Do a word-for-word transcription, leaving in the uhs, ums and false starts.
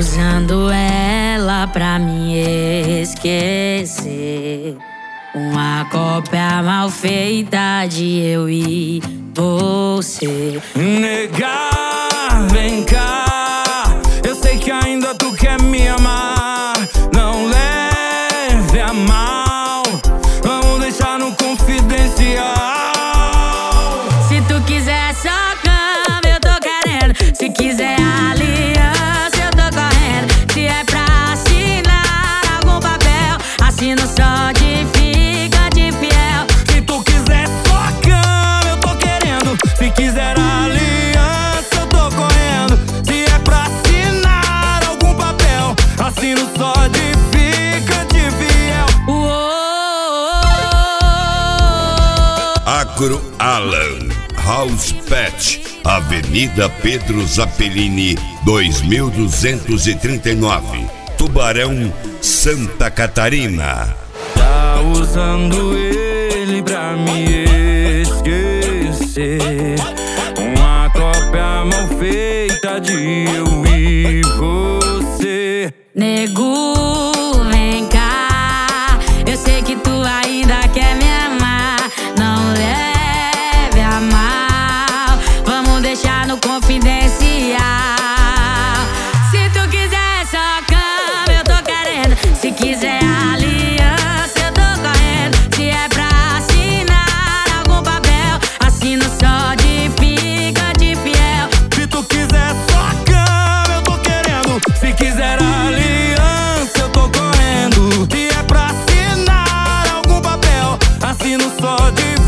usando ela pra me esquecer. Uma cópia mal feita de eu e você. Negar, vem cá, eu sei que ainda tu quer me amar. Não leve a mal, vamos deixar no confidencial. Se tu quiser só cama, eu tô querendo. Se quiser aliança, eu tô correndo. Se é pra assinar algum papel, assino só de fica de fiel. Se tu quiser só cama, eu tô querendo. Se quiser aliança, eu tô correndo. Se é pra assinar algum papel, assino só de fica de fiel. Agro Alan House Pet, Avenida Pedro Zappellini, dois mil duzentos e trinta e nove, Tubarão, Santa Catarina. Tá usando ele pra me esquecer. Uma cópia mal feita de eu e você. Nego, vem cá, eu sei que tu ainda quer me amar. Não leve a mal, vamos deixar no confidencial. Se tu quiser só cama, eu tô querendo. Se quiser aliança, eu tô correndo. Se é pra assinar algum papel, assino só de fica de fiel. Se tu quiser só cama, eu tô querendo. Se quiser aliança, eu tô correndo. Se é pra assinar algum papel, assino só de